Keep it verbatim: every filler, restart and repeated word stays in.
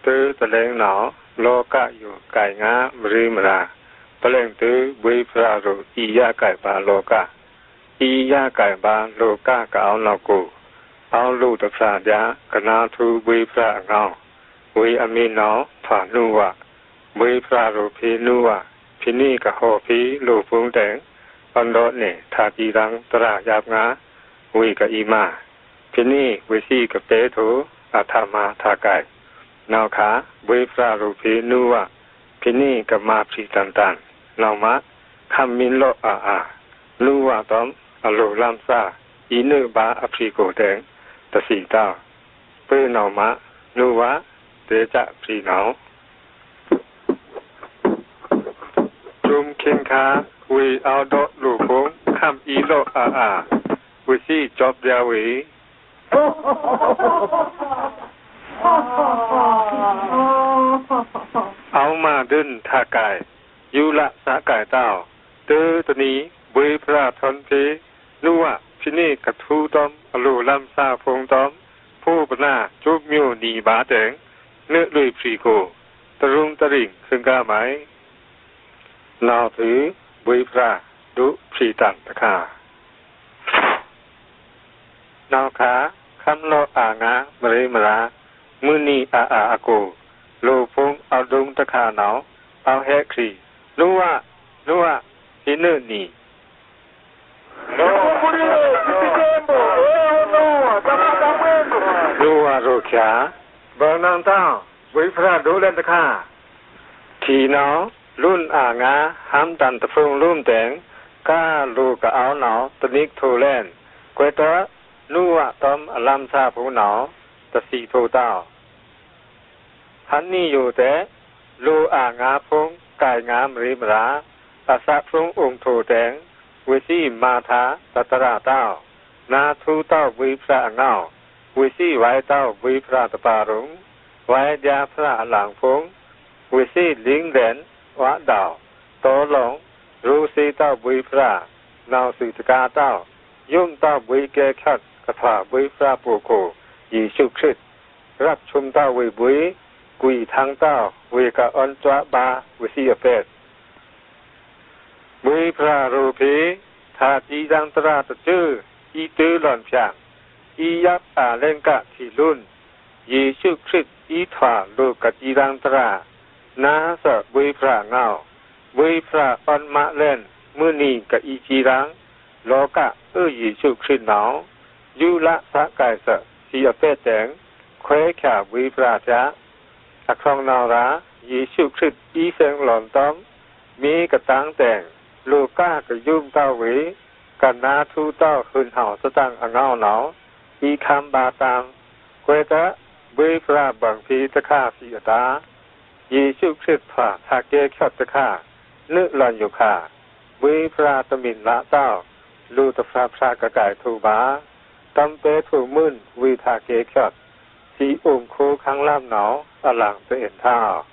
ตื้อตะเลงหนอโลกะอยู่ไก่งามริมราตะเลงตื้อวิพระรุอียะไก่บาโลกะอียะไก่บาโลกะกะเอานอกูเอาลูตะพระยะกนาทูวิพระเงาวิอมินอผานุวะวิพระรุพีนุวะพินีกะโหพีลูพุงแดงอันโดเนทากีรังตระยาบงาวิกะอีมาพินีวิสีกะเปโถอาธามาทาไก่นาวขาวิพระรุพีนุวะพินีกะมาพรีตันตันนาวมะคำมินโลอาอาลูวะตอมอโลลัมซาอีนึบาอพรีโกแดงตะสีตาเปื้อนาวมะลูวะเตจะพรีนาวจุมเข็งขาวิเอาดอลูพงคำอีโลอาอาวิสีจอบยาวีเอามาดึนทากายยุละสากายเต้าเตอตนีเวพระทนเพนัวพินีกระทูตอมอโลลัมซาพงตอมผู้ปนาจุบมิวนีบาแดงเนื้อลุยพรีโกตรุงตริ่งซึ่งกาไหมนาวถือเวพระดุพรีตันตะคานาวขาคำโลอางามริมรามุนีอาอาอาโกโลพงเอาดงตะคาหนาวเอาแฮครีนัวนัวฮินนีนัวโรคยาบางนางต้าวิพระดูเลนตะคาทีนาวรุ่นอางาห้ามตันตะฟงลุ่มแดงก้าลูกเอาหนาวตนิกโทแลนกวยตะนัวตอมอลัมซาผู้หนาวตะสีโทเต้าหันนี่อยู่แต่ลูอางาพงกายงามริมราอาสะพงองค์โทแดงวิสีมาธาตัตระเต้านาทูเต้าวิพระเงาวิสีไว้เต้าวิพระตปารุงไว้ยาพระหลังพงวิสีลิงเดนวะดาวโตหลงรูสีเต้าวิพระนาวสุตกาเต้ายุ่งเต้าวิเกขัดกถาวิพระปูโกยีชุคริตรับชมเต้าวิบุยกุยทางเต้าวิกะอันจวะบาวิสีอเปตวิพระรูปีทาจีดังตราตะจื้ออีตือหล่อนพยางอียับอาเลงกะที่รุ่นยีชุคริตอีถวาลูกะจีดังตรานาสะวิพระเงาวิพระอันมะเล่นมือนีกะอีจีรังโลกะเอ้ยีชุคริตหนาวยุละสะกายสะสีอเปตแจงเควขาวิพระจะอักษรนาวรายีชุคริตอีเซงหล่อนต้อมมีกระตังแต่งลูก้ากระยุ่มเต้าวิกันนาทูเต้าคืนเห่าสตังอ่างเงาหนาวอีคำบาตามเควตะวิพระบังพีตะค่าสีตายีชุคริตผ่าทาเกขดตะค่านึหล่อนอยู่ค่ะวิพระตมินละเต้าลูตพระพระกระไก่ทูบาตำเปถูมื่นวิทาเกขดสีอุ่มโคข้างล่ามหนาวอลังเปเอ็นท่า